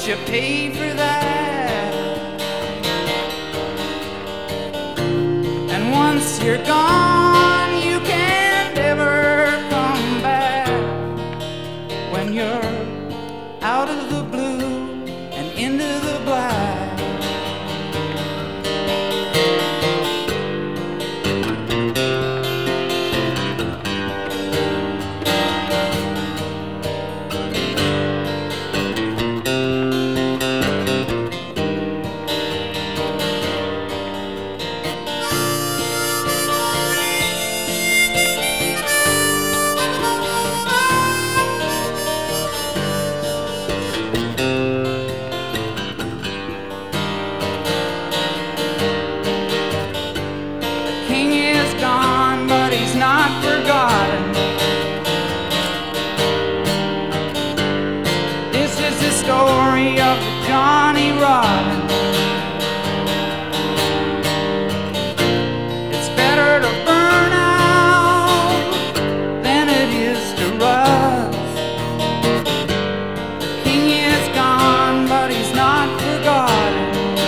you pay for that? And once you're gone, you can never come back. When you're out of the blue and into the black. Not forgotten. This is the story of Johnny Rotten. It's better to burn out than it is to rust. The king is gone, but he's not forgotten.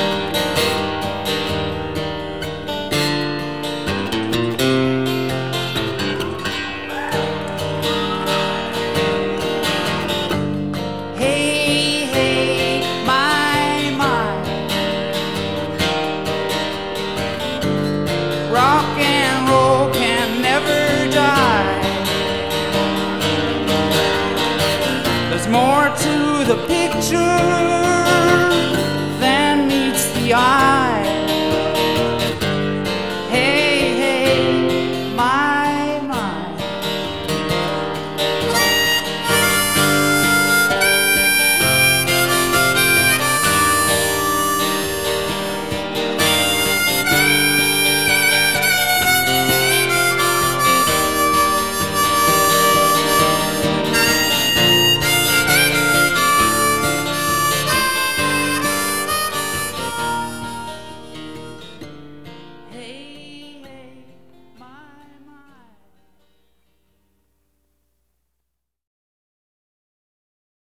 Rock and roll can never die. There's more to the picture